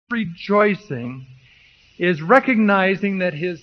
rejoicing is recognizing that his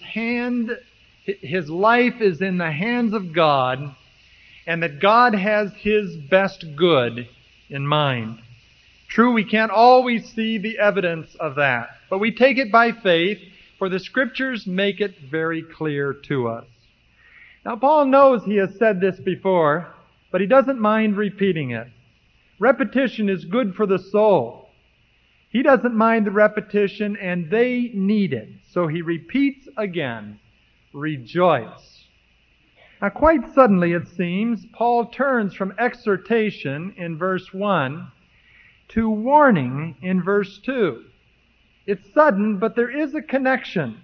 life is in the hands of God, and that God has His best good in mind. True, we can't always see the evidence of that, but we take it by faith, for the Scriptures make it very clear to us. Now, Paul knows he has said this before, but he doesn't mind repeating it. Repetition is good for the soul. He doesn't mind the repetition, and they need it. So he repeats again, rejoice. Now, quite suddenly, it seems, Paul turns from exhortation in verse 1 to warning in verse 2. It's sudden, but there is a connection.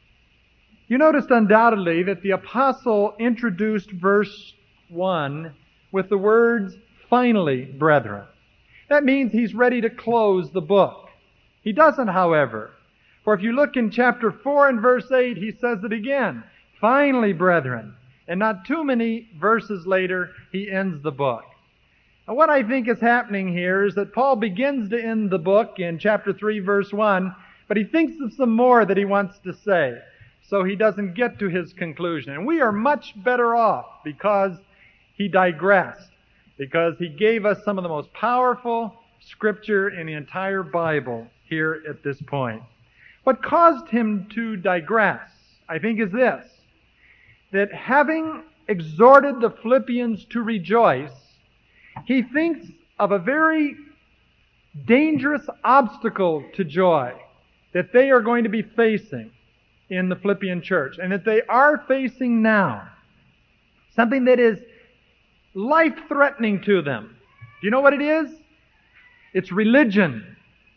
You noticed undoubtedly that the apostle introduced verse 1 with the words, finally, brethren. That means he's ready to close the book. He doesn't, however. For if you look in chapter 4 and verse 8, he says it again. Finally, brethren. And not too many verses later, he ends the book. Now, what I think is happening here is that Paul begins to end the book in chapter 3, verse 1, but he thinks of some more that he wants to say. So he doesn't get to his conclusion. And we are much better off because he digressed. Because he gave us some of the most powerful Scripture in the entire Bible here at this point. What caused him to digress, I think, is this: that having exhorted the Philippians to rejoice, he thinks of a very dangerous obstacle to joy that they are going to be facing in the Philippian church, and that they are facing now. Something that is life-threatening to them. Do you know what it is? It's religion.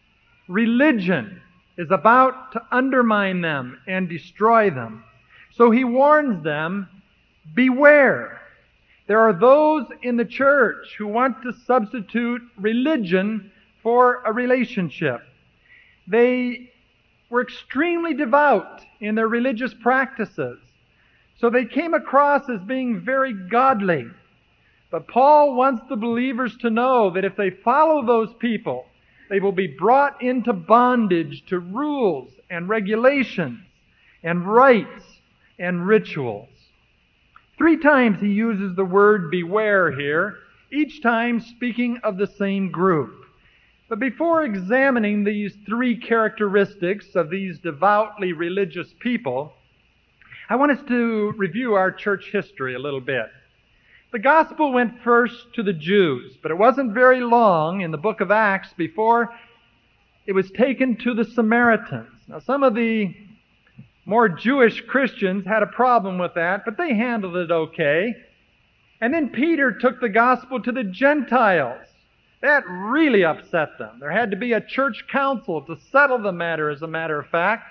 Religion is about to undermine them and destroy them. So he warns them, beware. There are those in the church who want to substitute religion for a relationship. They were extremely devout in their religious practices. So they came across as being very godly. But Paul wants the believers to know that if they follow those people, they will be brought into bondage to rules and regulations and rites and rituals. 3 times he uses the word beware here, each time speaking of the same group. But before examining these 3 characteristics of these devoutly religious people, I want us to review our church history a little bit. The gospel went first to the Jews, but it wasn't very long in the book of Acts before it was taken to the Samaritans. Now, some of the more Jewish Christians had a problem with that, but they handled it okay. And then Peter took the gospel to the Gentiles. That really upset them. There had to be a church council to settle the matter, as a matter of fact.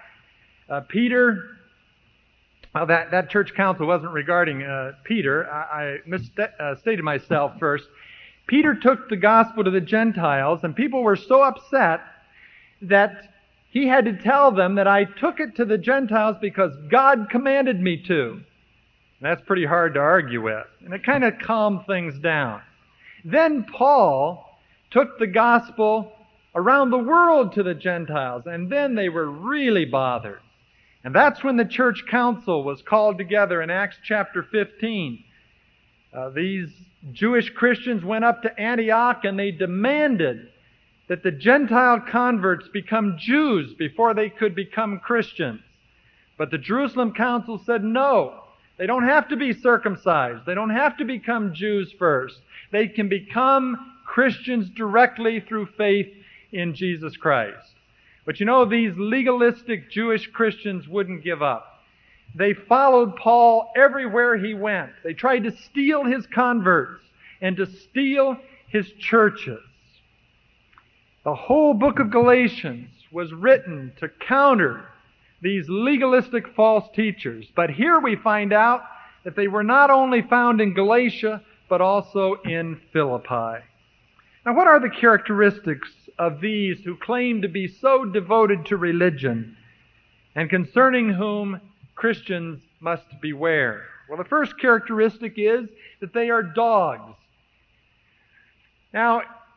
That church council wasn't regarding Peter. I misstated myself first. Peter took the gospel to the Gentiles, and people were so upset that he had to tell them that I took it to the Gentiles because God commanded me to. And that's pretty hard to argue with. And it kind of calmed things down. Then Paul took the gospel around the world to the Gentiles, and then they were really bothered. And that's when the church council was called together in Acts chapter 15. These Jewish Christians went up to Antioch and they demanded that the Gentile converts become Jews before they could become Christians. But the Jerusalem council said no. They don't have to be circumcised. They don't have to become Jews first. They can become Christians directly through faith in Jesus Christ. But you know, these legalistic Jewish Christians wouldn't give up. They followed Paul everywhere he went. They tried to steal his converts and to steal his churches. The whole book of Galatians was written to counter these legalistic false teachers. But here we find out that they were not only found in Galatia, but also in Philippi. Now, what are the characteristics of these who claim to be so devoted to religion and concerning whom Christians must beware? Well, the first characteristic is that they are dogs. Now,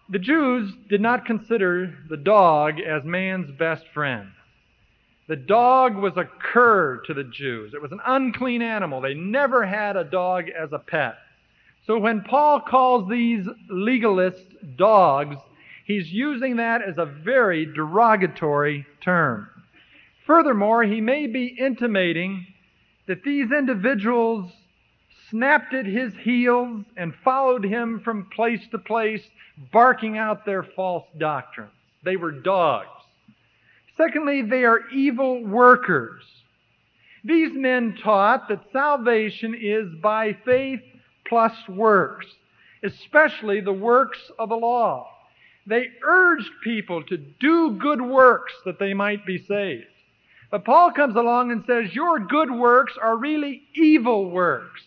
the Jews did not consider the dog as man's best friend. The dog was a cur to the Jews. It was an unclean animal. They never had a dog as a pet. So when Paul calls these legalists dogs, he's using that as a very derogatory term. Furthermore, he may be intimating that these individuals snapped at his heels and followed him from place to place, barking out their false doctrines. They were dogs. Secondly, they are evil workers. These men taught that salvation is by faith plus works, especially the works of the law. They urged people to do good works that they might be saved. But Paul comes along and says, your good works are really evil works.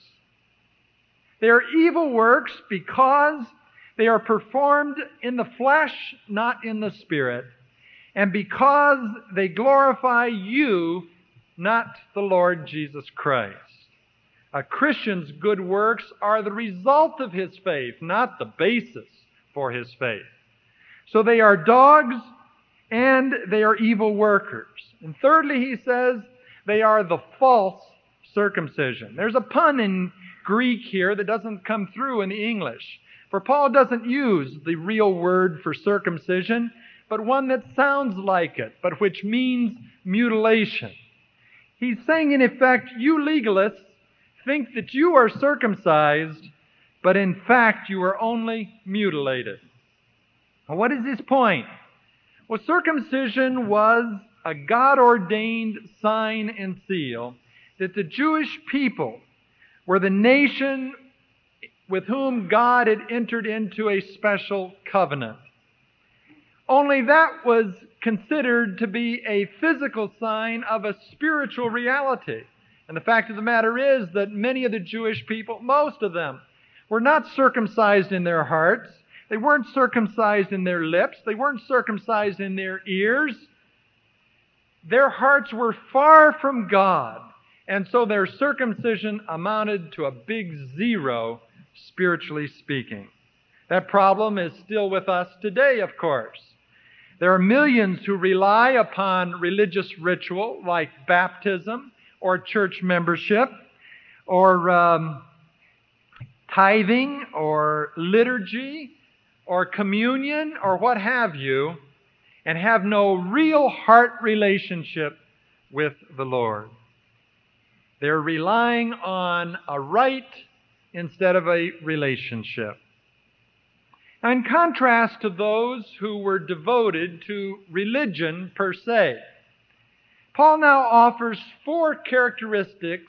They are evil works because they are performed in the flesh, not in the spirit, and because they glorify you, not the Lord Jesus Christ. A Christian's good works are the result of his faith, not the basis for his faith. So they are dogs and they are evil workers. And thirdly, he says, they are the false circumcision. There's a pun in Greek here that doesn't come through in the English. For Paul doesn't use the real word for circumcision, but one that sounds like it, but which means mutilation. He's saying, in effect, you legalists think that you are circumcised, but in fact you are only mutilated. Well, what is his point? Well, circumcision was a God-ordained sign and seal that the Jewish people were the nation with whom God had entered into a special covenant. Only that was considered to be a physical sign of a spiritual reality. And the fact of the matter is that many of the Jewish people, most of them, were not circumcised in their hearts. They weren't circumcised in their lips. They weren't circumcised in their ears. Their hearts were far from God. And so their circumcision amounted to a big zero, spiritually speaking. That problem is still with us today, of course. There are millions who rely upon religious ritual like baptism or church membership or tithing or liturgy or communion or what have you, and have no real heart relationship with the Lord. They're relying on a rite instead of a relationship. Now, in contrast to those who were devoted to religion per se, Paul now offers four characteristics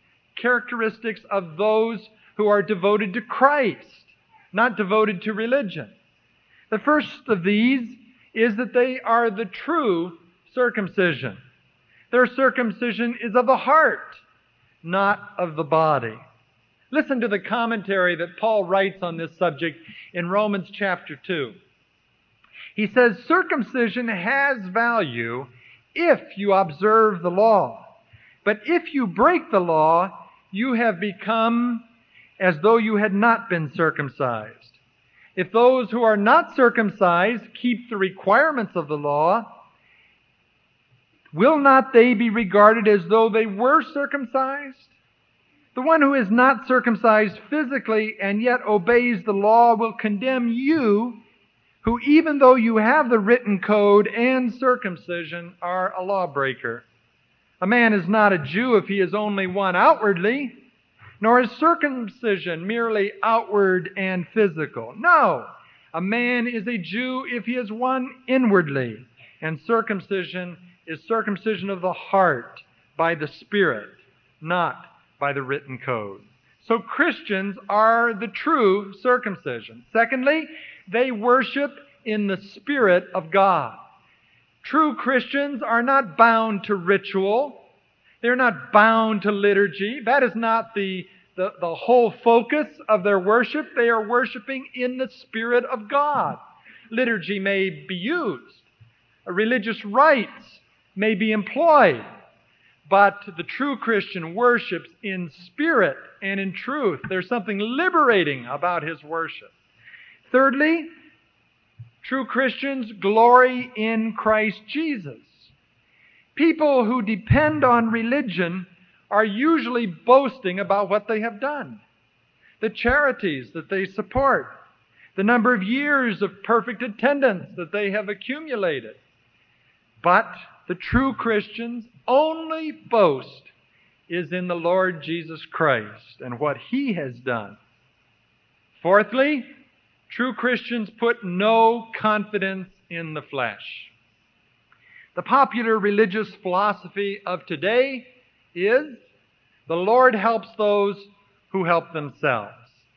of those who are devoted to Christ, not devoted to religion. The first of these is that they are the true circumcision. Their circumcision is of the heart, not of the body. Listen to the commentary that Paul writes on this subject in Romans chapter 2. He says, circumcision has value if you observe the law. But if you break the law, you have become as though you had not been circumcised. If those who are not circumcised keep the requirements of the law, will not they be regarded as though they were circumcised? The one who is not circumcised physically and yet obeys the law will condemn you, who even though you have the written code and circumcision, are a lawbreaker. A man is not a Jew if he is only one outwardly, nor is circumcision merely outward and physical. No, a man is a Jew if he is one inwardly, and circumcision is circumcision of the heart by the Spirit, not by the written code. So Christians are the true circumcision. Secondly, they worship in the Spirit of God. True Christians are not bound to ritual. They're not bound to liturgy. That is not the whole focus of their worship. They are worshiping in the Spirit of God. Liturgy may be used. Religious rites may be employed. But the true Christian worships in spirit and in truth. There's something liberating about his worship. Thirdly, True Christians glory in Christ Jesus. People who depend on religion are usually boasting about what they have done, the charities that they support, the number of years of perfect attendance that they have accumulated. But the true Christian's only boast is in the Lord Jesus Christ and what He has done. Fourthly, true Christians put no confidence in the flesh. The popular religious philosophy of today is the Lord helps those who help themselves.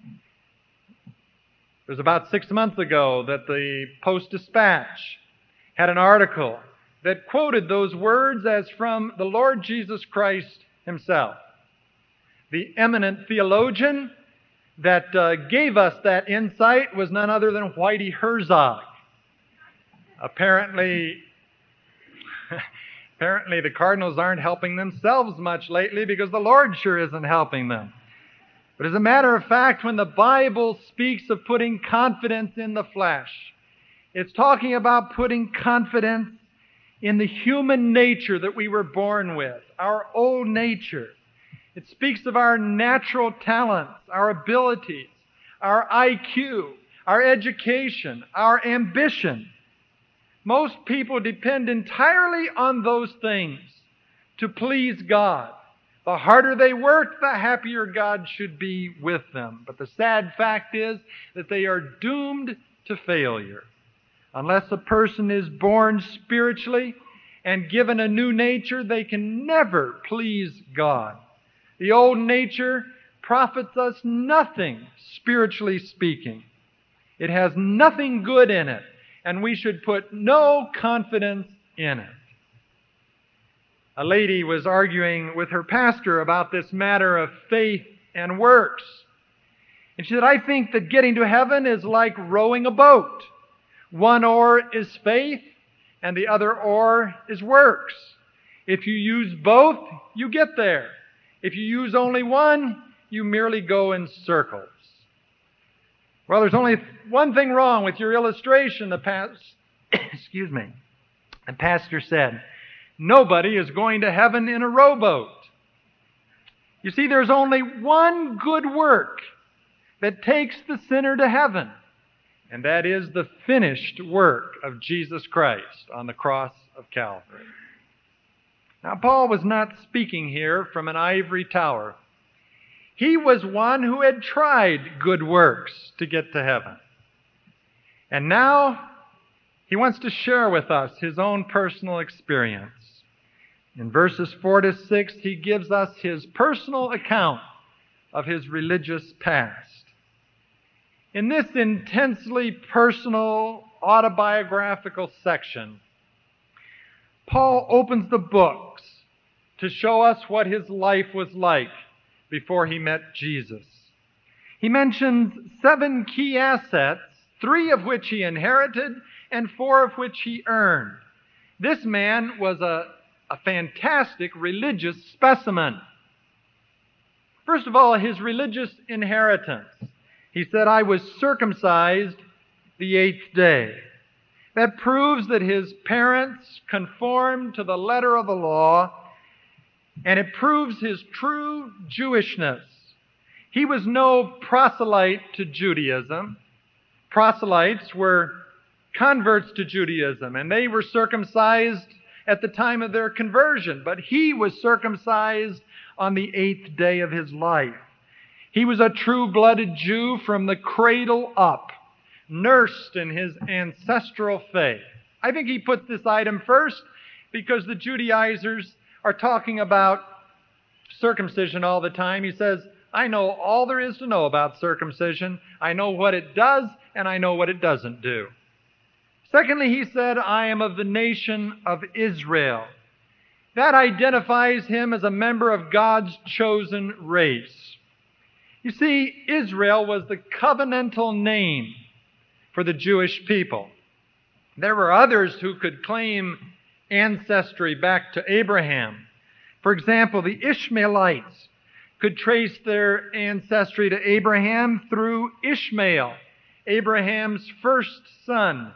It was about 6 months ago that the Post-Dispatch had an article that quoted those words as from the Lord Jesus Christ Himself. The eminent theologian that gave us that insight was none other than Whitey Herzog. Apparently the Cardinals aren't helping themselves much lately because the Lord sure isn't helping them. But as a matter of fact, when the Bible speaks of putting confidence in the flesh, it's talking about putting confidence in the human nature that we were born with, our old nature. It speaks of our natural talents, our abilities, our IQ, our education, our ambition. Most people depend entirely on those things to please God. The harder they work, the happier God should be with them. But the sad fact is that they are doomed to failure. Unless a person is born spiritually and given a new nature, they can never please God. The old nature profits us nothing, spiritually speaking. It has nothing good in it, and we should put no confidence in it. A lady was arguing with her pastor about this matter of faith and works. And she said, I think that getting to heaven is like rowing a boat. One oar is faith, and the other oar is works. If you use both, you get there. If you use only one, you merely go in circles. Well, there's only one thing wrong with your illustration, the pastor said. Nobody is going to heaven in a rowboat. You see, there's only one good work that takes the sinner to heaven, and that is the finished work of Jesus Christ on the cross of Calvary. Now, Paul was not speaking here from an ivory tower. He was one who had tried good works to get to heaven. And now he wants to share with us his own personal experience. In verses 4 to 6, he gives us his personal account of his religious past. In this intensely personal, autobiographical section, Paul opens the books to show us what his life was like before he met Jesus. He mentions 7 key assets, 3 of which he inherited and 4 of which he earned. This man was a fantastic religious specimen. First of all, his religious inheritance. He said, I was circumcised the 8th day. That proves that his parents conformed to the letter of the law, and it proves his true Jewishness. He was no proselyte to Judaism. Proselytes were converts to Judaism, and they were circumcised at the time of their conversion, but he was circumcised on the 8th day of his life. He was a true-blooded Jew from the cradle up, nursed in his ancestral faith. I think he puts this item first because the Judaizers are talking about circumcision all the time. He says, I know all there is to know about circumcision. I know what it does, and I know what it doesn't do. Secondly, he said, I am of the nation of Israel. That identifies him as a member of God's chosen race. You see, Israel was the covenantal name for the Jewish people. There were others who could claim ancestry back to Abraham. For example, the Ishmaelites could trace their ancestry to Abraham through Ishmael, Abraham's first son,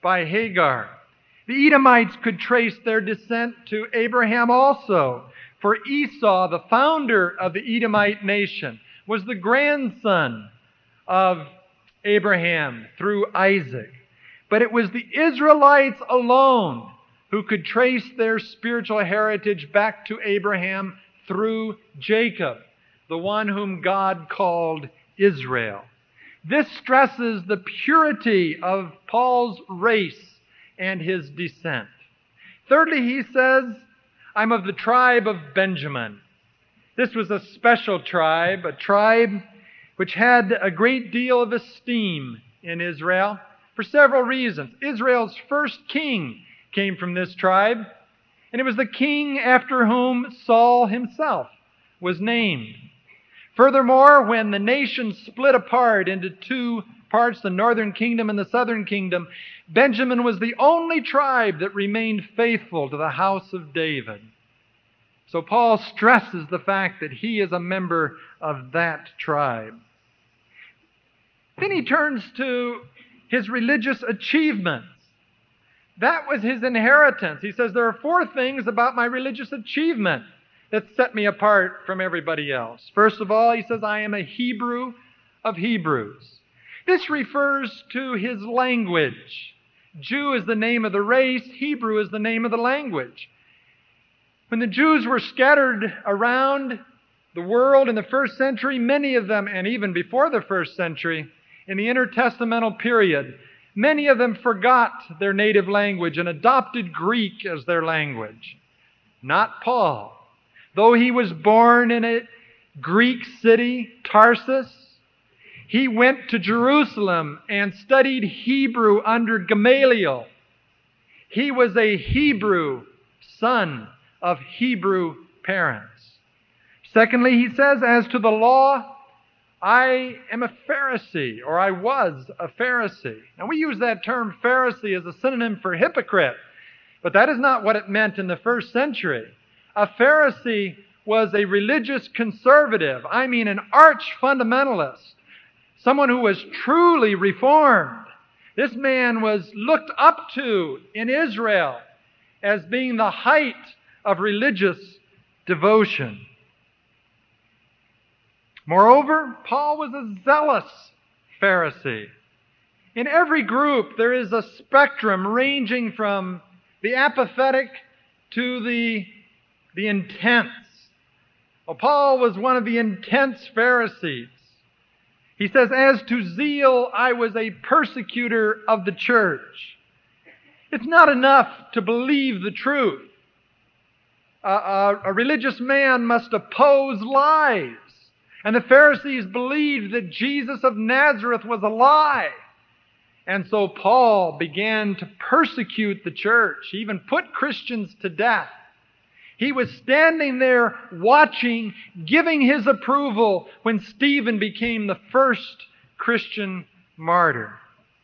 by Hagar. The Edomites could trace their descent to Abraham also, for Esau, the founder of the Edomite nation, was the grandson of Abraham through Isaac. But it was the Israelites alone who could trace their spiritual heritage back to Abraham through Jacob, the one whom God called Israel. This stresses the purity of Paul's race and his descent. Thirdly, he says, I'm of the tribe of Benjamin. This was a special tribe, a tribe which had a great deal of esteem in Israel for several reasons. Israel's first king came from this tribe, and it was the king after whom Saul himself was named. Furthermore, when the nation split apart into two parts, the northern kingdom and the southern kingdom, Benjamin was the only tribe that remained faithful to the house of David. So Paul stresses the fact that he is a member of that tribe. Then he turns to his religious achievements. That was his inheritance. He says, there are 4 things about my religious achievement that set me apart from everybody else. First of all, he says, I am a Hebrew of Hebrews. This refers to his language. Jew is the name of the race. Hebrew is the name of the language. When the Jews were scattered around the world in the first century, many of them, and even before the first century, in the intertestamental period, many of them forgot their native language and adopted Greek as their language. Not Paul. Though he was born in a Greek city, Tarsus, he went to Jerusalem and studied Hebrew under Gamaliel. He was a Hebrew son of Hebrew parents. Secondly, he says, as to the law, I am a Pharisee, or I was a Pharisee. And we use that term Pharisee as a synonym for hypocrite, but that is not what it meant in the first century. A Pharisee was a religious conservative, an arch fundamentalist, someone who was truly reformed. This man was looked up to in Israel as being the height of religious devotion. Moreover, Paul was a zealous Pharisee. In every group, there is a spectrum ranging from the apathetic to the intense. Well, Paul was one of the intense Pharisees. He says, as to zeal, I was a persecutor of the church. It's not enough to believe the truth. A religious man must oppose lies. And the Pharisees believed that Jesus of Nazareth was a lie. And so Paul began to persecute the church. He even put Christians to death. He was standing there watching, giving his approval when Stephen became the first Christian martyr.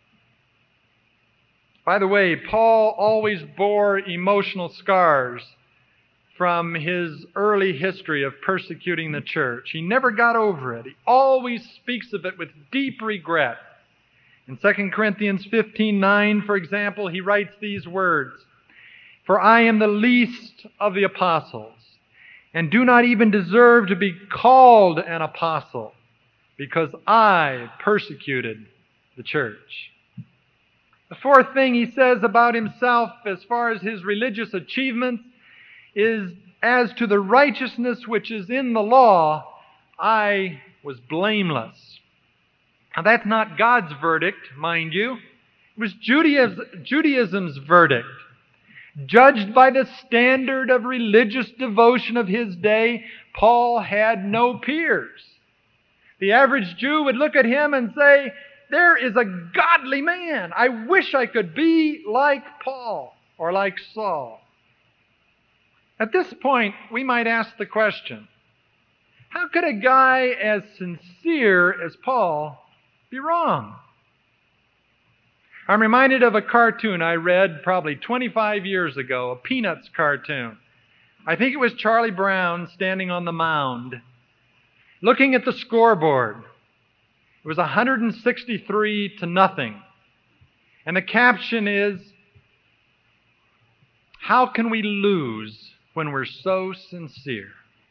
By the way, Paul always bore emotional scars from his early history of persecuting the church. He never got over it. He always speaks of it with deep regret. In 2 Corinthians 15:9, for example, he writes these words, "For I am the least of the apostles, and do not even deserve to be called an apostle, because I persecuted the church." The fourth thing he says about himself as far as his religious achievements is, as to the righteousness which is in the law, I was blameless. Now that's not God's verdict, mind you. It was Judaism's verdict. Judged by the standard of religious devotion of his day, Paul had no peers. The average Jew would look at him and say, there is a godly man. I wish I could be like Paul or like Saul. At this point, we might ask the question, how could a guy as sincere as Paul be wrong? I'm reminded of a cartoon I read probably 25 years ago, a Peanuts cartoon. I think it was Charlie Brown standing on the mound, looking at the scoreboard. It was 163-0. And the caption is, "How can we lose when we're so sincere?"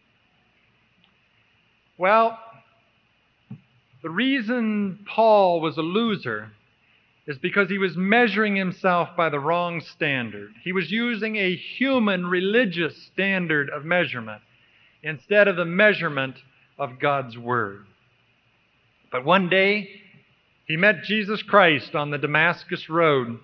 Well, the reason Paul was a loser is because he was measuring himself by the wrong standard. He was using a human religious standard of measurement instead of the measurement of God's Word. But one day, he met Jesus Christ on the Damascus Road,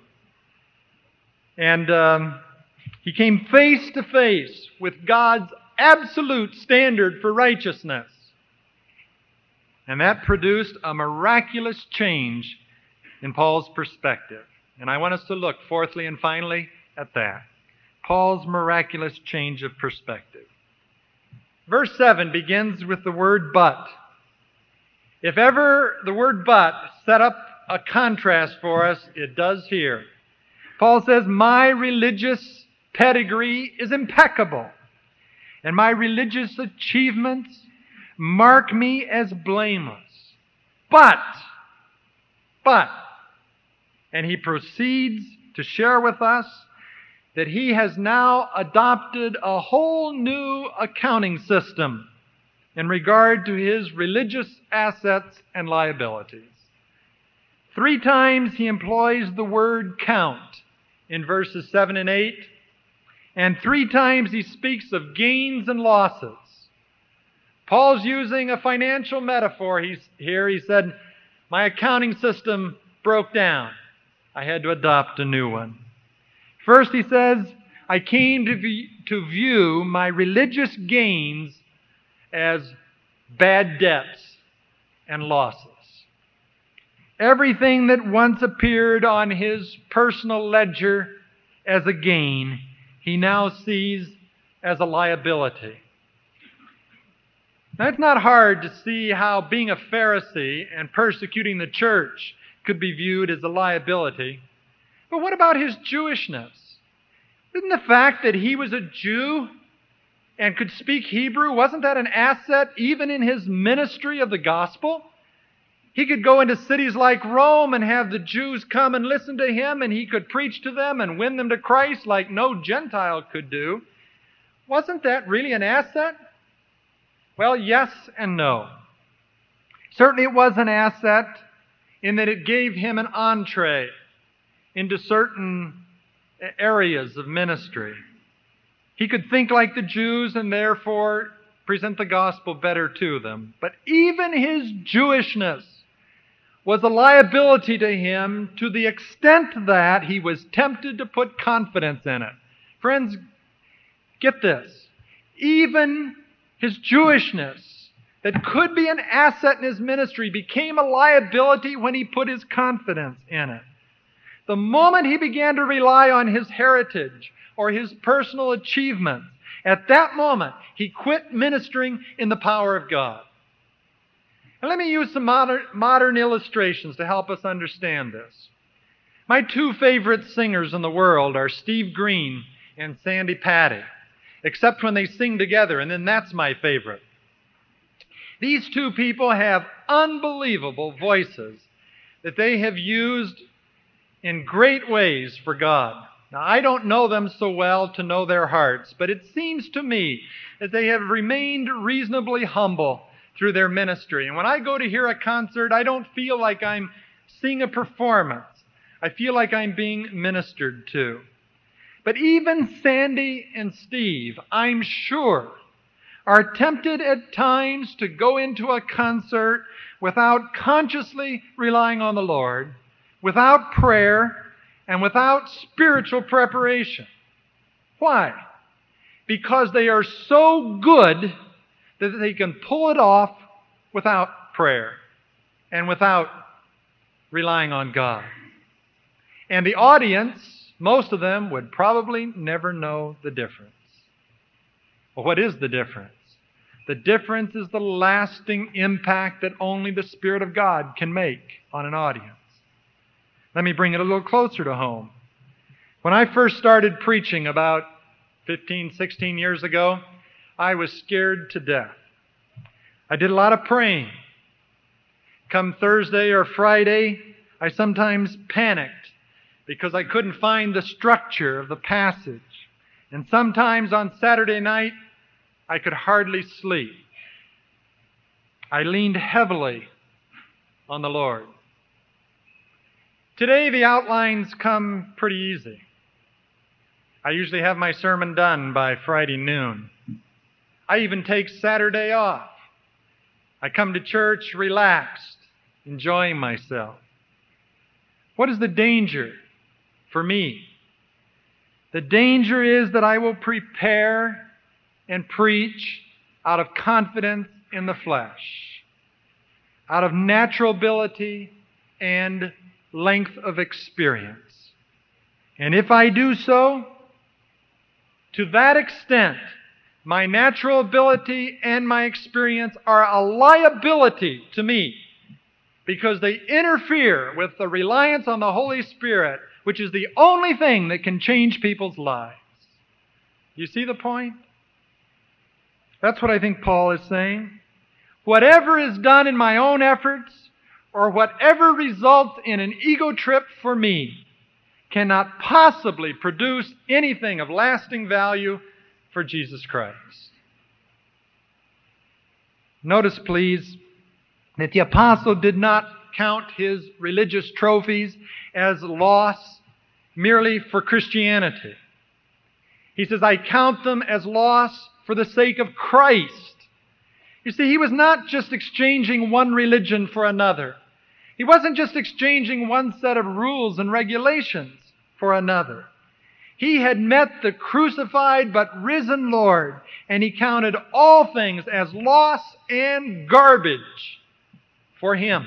and he came face to face with God's absolute standard for righteousness. And that produced a miraculous change in Paul's perspective. And I want us to look, fourthly and finally, at that. Paul's miraculous change of perspective. Verse 7 begins with the word "but." If ever the word "but" set up a contrast for us, it does here. Paul says, "My religious pedigree is impeccable, and my religious achievements mark me as blameless. But, and he proceeds to share with us that he has now adopted a whole new accounting system in regard to his religious assets and liabilities. 3 times he employs the word "count" in verses 7 and 8, and 3 times he speaks of gains and losses. Paul's using a financial metaphor here. He said, "My accounting system broke down. I had to adopt a new one." First he says, "I came to view my religious gains as bad debts and losses." Everything that once appeared on his personal ledger as a gain, he now sees as a liability. Now, it's not hard to see how being a Pharisee and persecuting the church could be viewed as a liability. But what about his Jewishness? Isn't the fact that he was a Jew and could speak Hebrew, wasn't that an asset even in his ministry of the gospel? He could go into cities like Rome and have the Jews come and listen to him, and he could preach to them and win them to Christ like no Gentile could do. Wasn't that really an asset? Well, yes and no. Certainly it was an asset in that it gave him an entree into certain areas of ministry. He could think like the Jews and therefore present the gospel better to them. But even his Jewishness was a liability to him to the extent that he was tempted to put confidence in it. Friends, get this. Even his Jewishness, that could be an asset in his ministry, became a liability when he put his confidence in it. The moment he began to rely on his heritage or his personal achievements, at that moment he quit ministering in the power of God. And let me use some modern illustrations to help us understand this. My 2 favorite singers in the world are Steve Green and Sandy Patty, except when they sing together, and then that's my favorite. These 2 people have unbelievable voices that they have used in great ways for God. Now, I don't know them so well to know their hearts, but it seems to me that they have remained reasonably humble through their ministry. And when I go to hear a concert, I don't feel like I'm seeing a performance. I feel like I'm being ministered to. But even Sandy and Steve, I'm sure, are tempted at times to go into a concert without consciously relying on the Lord, without prayer, and without spiritual preparation. Why? Because they are so good that they can pull it off without prayer and without relying on God. And the audience, most of them, would probably never know the difference. Well, what is the difference? The difference is the lasting impact that only the Spirit of God can make on an audience. Let me bring it a little closer to home. When I first started preaching about 15, 16 years ago, I was scared to death. I did a lot of praying. Come Thursday or Friday, I sometimes panicked because I couldn't find the structure of the passage. And sometimes on Saturday night, I could hardly sleep. I leaned heavily on the Lord. Today, the outlines come pretty easy. I usually have my sermon done by Friday noon. I even take Saturday off. I come to church relaxed, enjoying myself. What is the danger for me? The danger is that I will prepare and preach out of confidence in the flesh, out of natural ability and length of experience. And if I do so, to that extent, my natural ability and my experience are a liability to me because they interfere with the reliance on the Holy Spirit, which is the only thing that can change people's lives. You see the point? That's what I think Paul is saying. Whatever is done in my own efforts, or whatever results in an ego trip for me, cannot possibly produce anything of lasting value for Jesus Christ. Notice, please, that the apostle did not count his religious trophies as loss merely for Christianity. He says, I count them as loss for the sake of Christ. You see, he was not just exchanging one religion for another. He wasn't just exchanging one set of rules and regulations for another. He had met the crucified but risen Lord, and he counted all things as loss and garbage for him.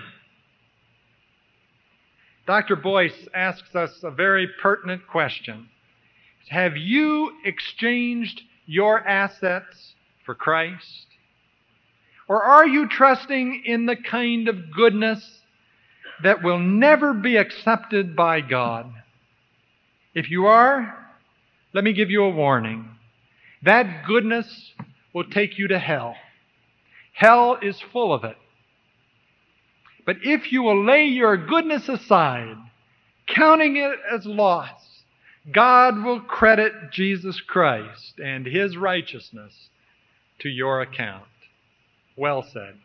Dr. Boyce asks us a very pertinent question. Have you exchanged your assets for Christ? Or are you trusting in the kind of goodness that will never be accepted by God? If you are, let me give you a warning. That goodness will take you to hell. Hell is full of it. But if you will lay your goodness aside, counting it as loss, God will credit Jesus Christ and His righteousness to your account. Well said.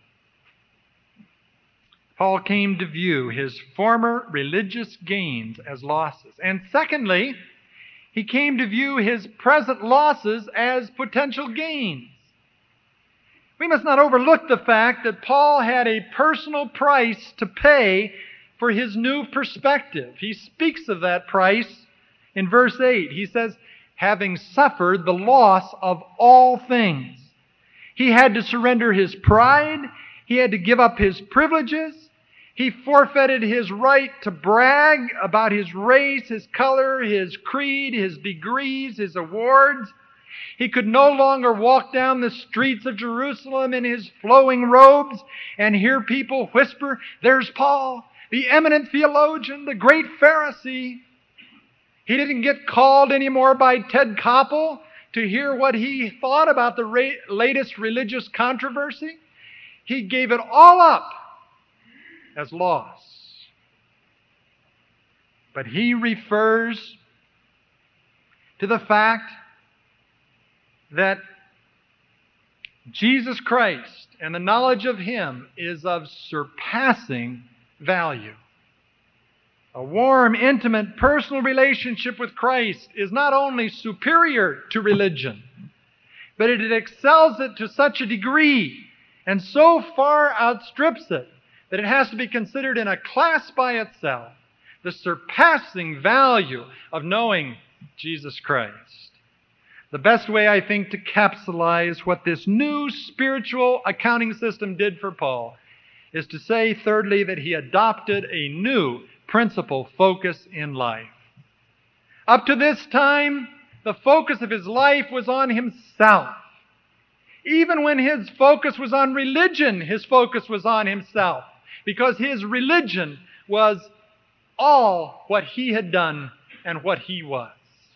Paul came to view his former religious gains as losses. And secondly, he came to view his present losses as potential gains. We must not overlook the fact that Paul had a personal price to pay for his new perspective. He speaks of that price in verse 8. He says, having suffered the loss of all things. He had to surrender his pride. He had to give up his privileges. He forfeited his right to brag about his race, his color, his creed, his degrees, his awards. He could no longer walk down the streets of Jerusalem in his flowing robes and hear people whisper, there's Paul, the eminent theologian, the great Pharisee. He didn't get called anymore by Ted Koppel to hear what he thought about the latest religious controversy. He gave it all up as loss. But he refers to the fact that Jesus Christ and the knowledge of Him is of surpassing value. A warm, intimate, personal relationship with Christ is not only superior to religion, but it excels it to such a degree and so far outstrips it that it has to be considered in a class by itself. The surpassing value of knowing Jesus Christ. The best way, I think, to capsulize what this new spiritual accounting system did for Paul is to say, thirdly, that he adopted a new principal focus in life. Up to this time, the focus of his life was on himself. Even when his focus was on religion, his focus was on himself, because his religion was all what he had done and what he was.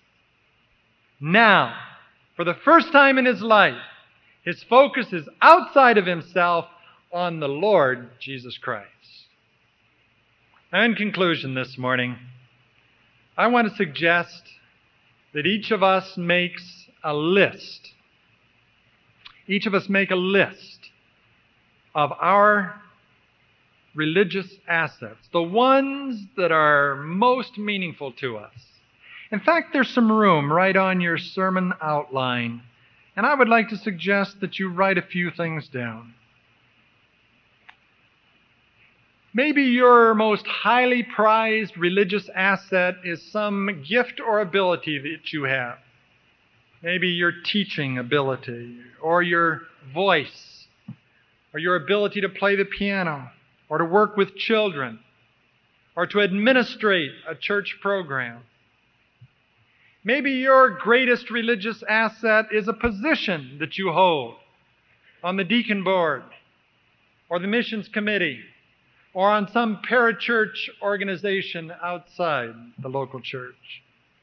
Now, for the first time in his life, his focus is outside of himself on the Lord Jesus Christ. And in conclusion this morning, I want to suggest that each of us makes a list. Each of us make a list of our religious assets, the ones that are most meaningful to us. In fact, there's some room right on your sermon outline, and I would like to suggest that you write a few things down. Maybe your most highly prized religious asset is some gift or ability that you have. Maybe your teaching ability, or your voice, or your ability to play the piano, or to work with children, or to administrate a church program. Maybe your greatest religious asset is a position that you hold on the deacon board, or the missions committee, or on some parachurch organization outside the local church.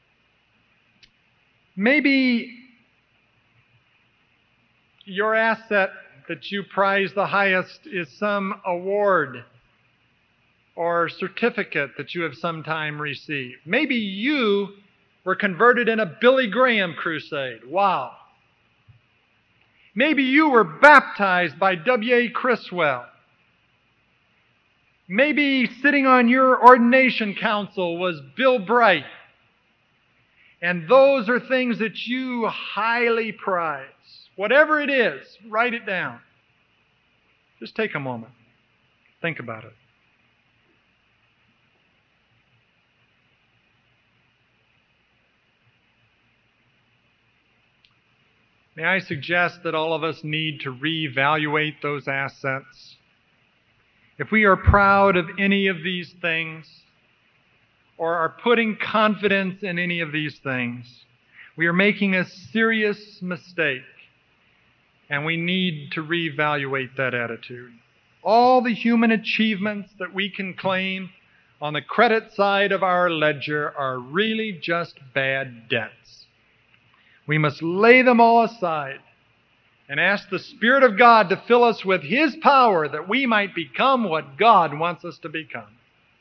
Maybe your asset that you prize the highest is some award or certificate that you have sometime received. Maybe you were converted in a Billy Graham crusade. Wow. Maybe you were baptized by W.A. Criswell. Maybe sitting on your ordination council was Bill Bright. And those are things that you highly prize. Whatever it is, write it down. Just take a moment. Think about it. May I suggest that all of us need to reevaluate those assets? If we are proud of any of these things, or are putting confidence in any of these things, we are making a serious mistake, and we need to reevaluate that attitude. All the human achievements that we can claim on the credit side of our ledger are really just bad debts. We must lay them all aside and ask the Spirit of God to fill us with His power that we might become what God wants us to become.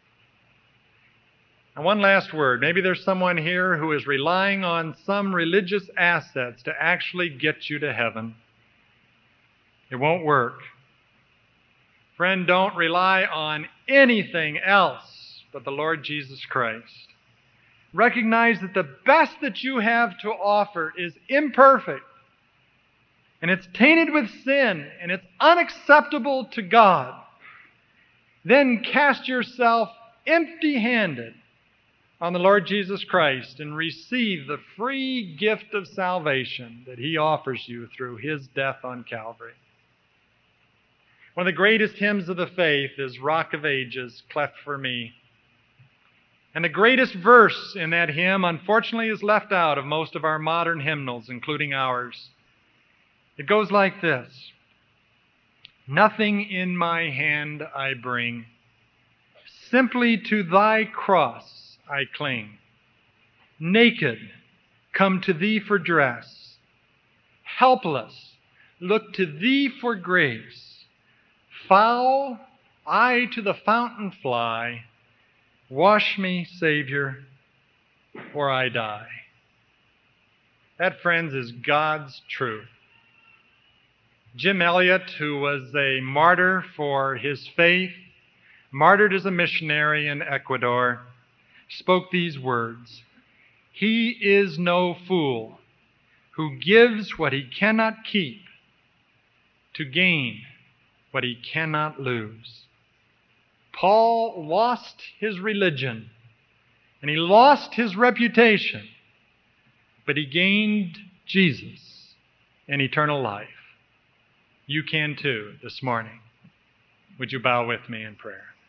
And one last word. Maybe there's someone here who is relying on some religious assets to actually get you to heaven. It won't work. Friend, don't rely on anything else but the Lord Jesus Christ. Recognize that the best that you have to offer is imperfect, and it's tainted with sin, and it's unacceptable to God. Then cast yourself empty-handed on the Lord Jesus Christ and receive the free gift of salvation that He offers you through His death on Calvary. One of the greatest hymns of the faith is Rock of Ages, Cleft for Me. And the greatest verse in that hymn, unfortunately, is left out of most of our modern hymnals, including ours. It goes like this: Nothing in my hand I bring, simply to Thy cross I cling. Naked, come to Thee for dress. Helpless, look to Thee for grace. Foul, I to the fountain fly. Wash me, Savior, or I die. That, friends, is God's truth. Jim Elliot, who was a martyr for his faith, martyred as a missionary in Ecuador, spoke these words: He is no fool who gives what he cannot keep to gain what he cannot lose. Paul lost his religion and he lost his reputation, but he gained Jesus and eternal life. You can too this morning. Would you bow with me in prayer?